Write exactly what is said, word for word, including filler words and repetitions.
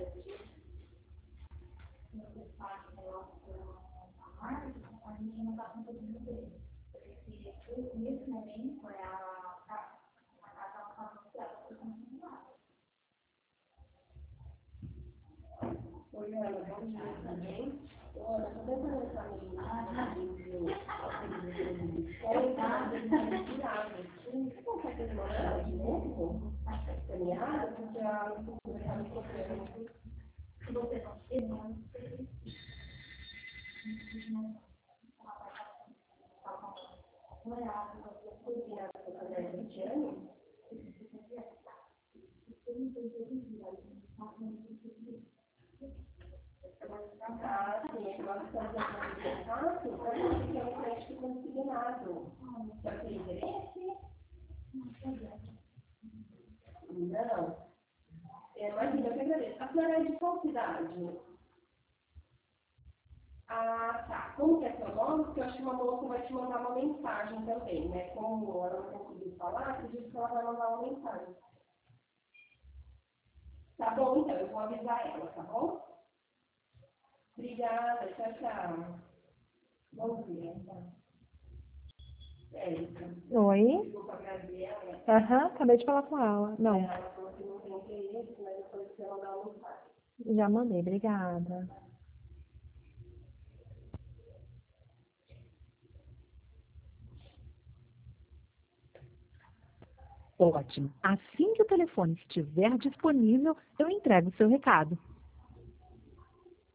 Oi, Ana, bom dia também. Olha, estou tentando essa menina. Você consegue demorar de novo? Caminhada? Porque a cultura está me sofrendo. Se você não fez, não sei. vinte anos? Ah, sim, é que nós estamos aqui no contato para ver se é um crédito consignado. Já tem interesse? Não. É, imagina, eu que agradeço. A senhora é de qual cidade? Ah, tá. Como que é seu nome? Porque eu acho que uma moça vai te mandar uma mensagem também, né? Como ela não conseguiu falar, você disse que ela vai mandar uma mensagem. Tá bom, então, eu vou avisar ela, tá bom? Obrigada, tchau, tchau. Bom dia. É isso. Oi? Desculpa, Gabriela. Aham, acabei de falar com ela. Não, Ela falou que não tem interesse, mas depois você mandar uma mensagem. já mandei, obrigada. Ótimo. Assim que o telefone estiver disponível, eu entrego o seu recado.